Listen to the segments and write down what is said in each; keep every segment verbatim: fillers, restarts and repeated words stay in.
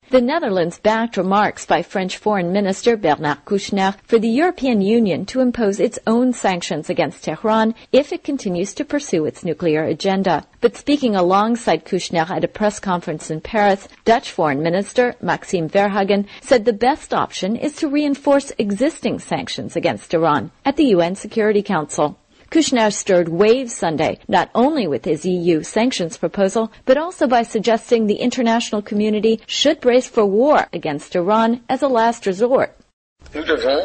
The Netherlands backed remarks by French Foreign Minister Bernard Kouchner for the European Union to impose its own sanctions against Tehran if it continues to pursue its nuclear agenda. But speaking alongside Kouchner at a press conference in Paris, Dutch Foreign Minister Maxime Verhagen said the best option is to reinforce existing sanctions against Iran at the U N Security Council. Kouchner stirred waves Sunday, not only with his E U sanctions proposal, but also by suggesting the international community should brace for war against Iran as a last resort. In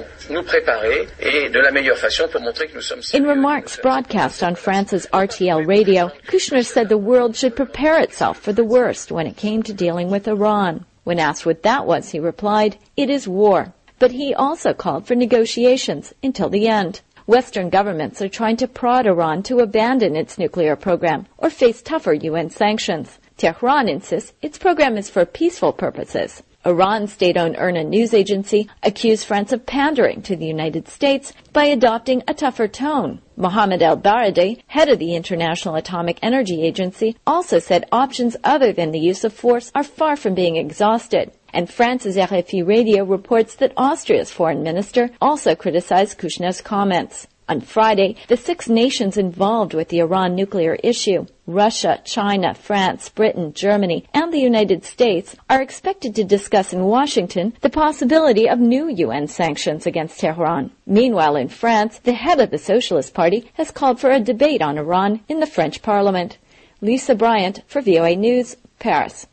remarks broadcast on France's R T L radio, Kouchner said the world should prepare itself for the worst when it came to dealing with Iran. When asked what that was, he replied, "It is war." But he also called for negotiations until the end. Western governments are trying to prod Iran to abandon its nuclear program or face tougher U N sanctions. Tehran insists its program is for peaceful purposes. Iran's state-owned IRNA news agency accused France of pandering to the United States by adopting a tougher tone. Mohammed El-Baradei, head of the International Atomic Energy Agency, also said options other than the use of force are far from being exhausted. And France's R F I radio reports that Austria's foreign minister also criticized Kouchner's comments. On Friday, the six nations involved with the Iran nuclear issue, Russia, China, France, Britain, Germany, and the United States, are expected to discuss in Washington the possibility of new U N sanctions against Tehran. Meanwhile, in France, the head of the Socialist Party has called for a debate on Iran in the French Parliament. Lisa Bryant for V O A News, Paris.